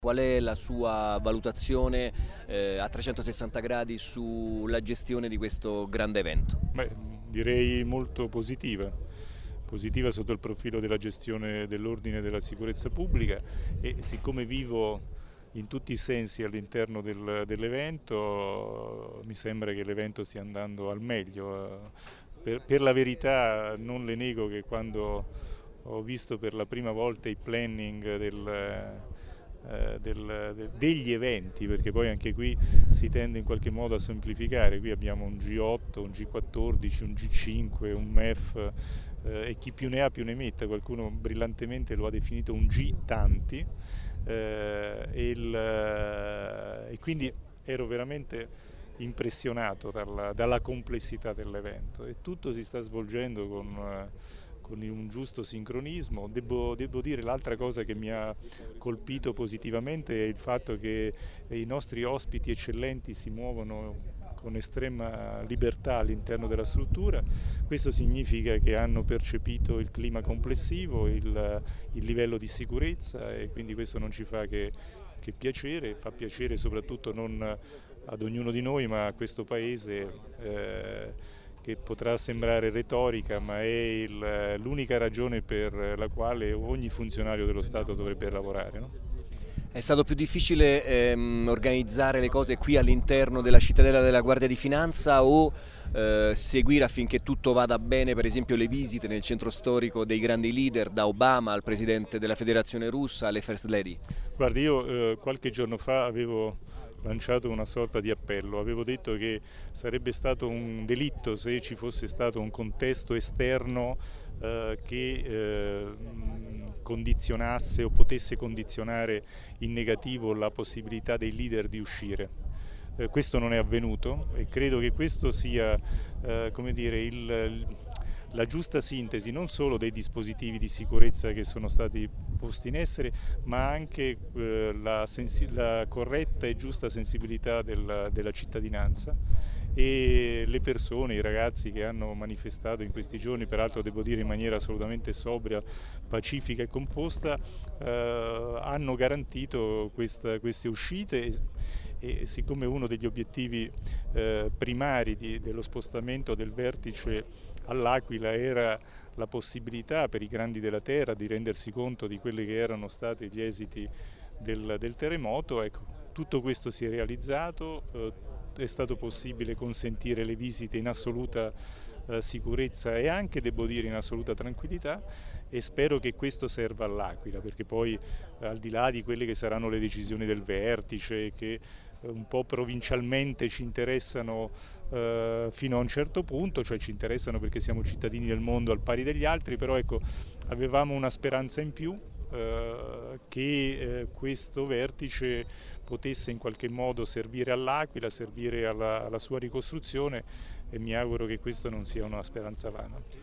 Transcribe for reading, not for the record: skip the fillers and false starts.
Qual è la sua valutazione a 360 gradi sulla gestione di questo grande evento? Beh, direi molto positiva, positiva sotto il profilo della gestione dell'ordine e della sicurezza pubblica, e siccome vivo in tutti i sensi all'interno dell'evento, mi sembra che l'evento stia andando al meglio. Per la verità non le nego che quando ho visto per la prima volta i planning degli eventi, perché poi anche qui si tende in qualche modo a semplificare. Qui abbiamo un G8, un G14, un G5, un MEF, e chi più ne ha più ne metta. Qualcuno brillantemente lo ha definito un G tanti, e quindi ero veramente impressionato dalla complessità dell'evento, e tutto si sta svolgendo con un giusto sincronismo. Devo dire, l'altra cosa che mi ha colpito positivamente è il fatto che i nostri ospiti eccellenti si muovono con estrema libertà all'interno della struttura. Questo significa che hanno percepito il clima complessivo, il livello di sicurezza, e quindi questo non ci fa che piacere. Fa piacere soprattutto non ad ognuno di noi, ma a questo Paese, che potrà sembrare retorica, ma è l'unica ragione per la quale ogni funzionario dello Stato dovrebbe lavorare, no? È stato più difficile organizzare le cose qui all'interno della cittadella della Guardia di Finanza o seguire affinché tutto vada bene, per esempio le visite nel centro storico dei grandi leader, da Obama al presidente della Federazione Russa alle First Lady? Guardi, io qualche giorno fa avevo lanciato una sorta di appello. Avevo detto che sarebbe stato un delitto se ci fosse stato un contesto esterno che condizionasse o potesse condizionare in negativo la possibilità dei leader di uscire. Questo non è avvenuto, e credo che questo sia, come dire, la giusta sintesi non solo dei dispositivi di sicurezza che sono stati posti in essere, ma anche la corretta e giusta sensibilità della cittadinanza. E le persone, i ragazzi che hanno manifestato in questi giorni, peraltro devo dire in maniera assolutamente sobria, pacifica e composta, hanno garantito queste uscite, e siccome uno degli obiettivi primari dello spostamento del vertice all'Aquila era la possibilità per i grandi della terra di rendersi conto di quelli che erano stati gli esiti del terremoto, ecco, tutto questo si è realizzato. È stato possibile consentire le visite in assoluta sicurezza, e anche, devo dire, in assoluta tranquillità, e spero che questo serva all'Aquila, perché poi, al di là di quelle che saranno le decisioni del vertice, che un po' provincialmente ci interessano fino a un certo punto, cioè ci interessano perché siamo cittadini del mondo al pari degli altri, però ecco, avevamo una speranza in più, che questo vertice potesse in qualche modo servire all'Aquila, servire alla sua ricostruzione, e mi auguro che questo non sia una speranza vana.